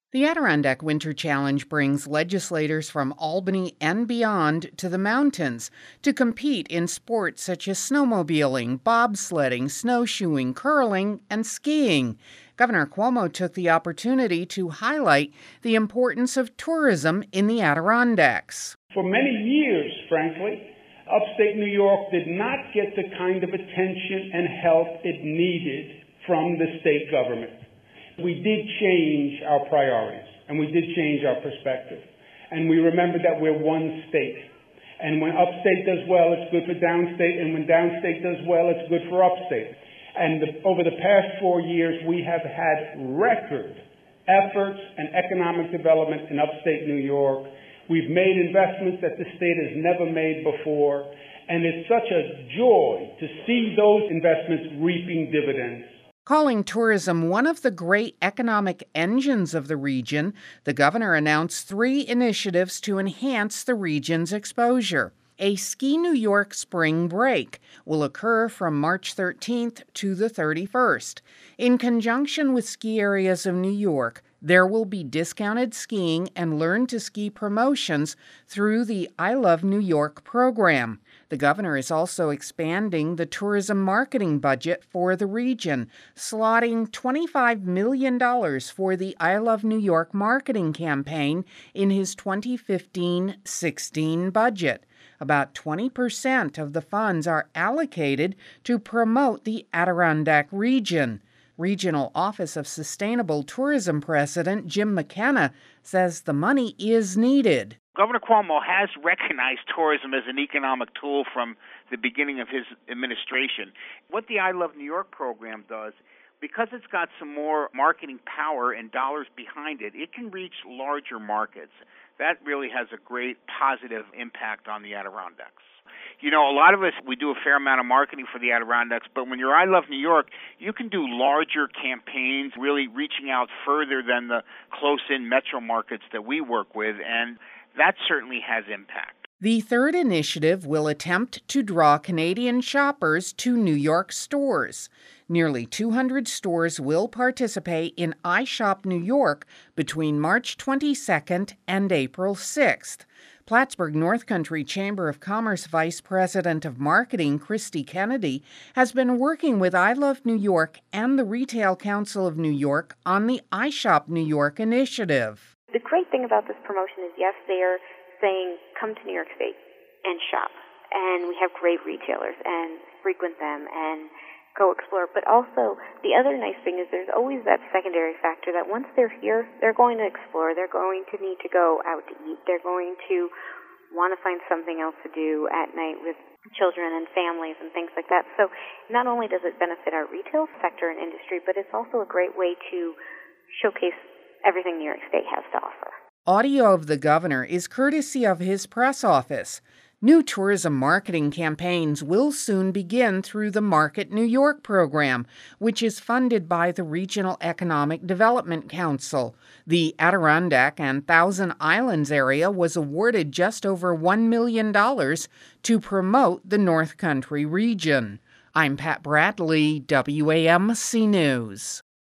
The Adirondack Winter Challenge brings legislators from Albany and beyond to the mountains to compete in sports such as snowmobiling, bobsledding, snowshoeing, curling, and skiing. Governor Cuomo took the opportunity to highlight the importance of tourism in the Adirondacks. For many years, frankly, upstate New York did not get the kind of attention and help it needed from the state government. We did change our priorities, and we did change our perspective. And we remember that we're one state. And when upstate does well, it's good for downstate, and when downstate does well, it's good for upstate. And over the past 4 years, we have had record efforts and economic development in upstate New York. We've made investments that the state has never made before, and it's such a joy to see those investments reaping dividends. Calling tourism one of the great economic engines of the region, the governor announced 3 initiatives to enhance the region's exposure. A Ski New York spring break will occur from March 13th to the 31st. In conjunction with ski areas of New York, there will be discounted skiing and learn to ski promotions through the I Love New York program. The governor is also expanding the tourism marketing budget for the region, slotting $25 million for the I Love New York marketing campaign in his 2015-16 budget. About 20% of the funds are allocated to promote the Adirondack region. Regional Office of Sustainable Tourism President Jim McKenna says the money is needed. Governor Cuomo has recognized tourism as an economic tool from the beginning of his administration. What the I Love New York program does, because it's got some more marketing power and dollars behind it, it can reach larger markets. That really has a great positive impact on the Adirondacks. You know, a lot of us, we do a fair amount of marketing for the Adirondacks, but when you're I Love New York, you can do larger campaigns, really reaching out further than the close-in metro markets that we work with, and that certainly has impact. The third initiative will attempt to draw Canadian shoppers to New York stores. Nearly 200 stores will participate in iShop New York between March 22nd and April 6th. Plattsburgh North Country Chamber of Commerce Vice President of Marketing Christy Kennedy has been working with I Love New York and the Retail Council of New York on the iShop New York initiative. The great thing about this promotion is, yes, they are saying, come to New York State and shop. And we have great retailers and frequent them and go explore. But also, the other nice thing is there's always that secondary factor that once they're here, they're going to explore. They're going to need to go out to eat. They're going to want to find something else to do at night with children and families and things like that. So not only does it benefit our retail sector and industry, but it's also a great way to showcase everything New York State has to offer. Audio of the governor is courtesy of his press office. New tourism marketing campaigns will soon begin through the Market New York program, which is funded by the Regional Economic Development Council. The Adirondack and Thousand Islands area was awarded just over $1 million to promote the North Country region. I'm Pat Bradley, WAMC News.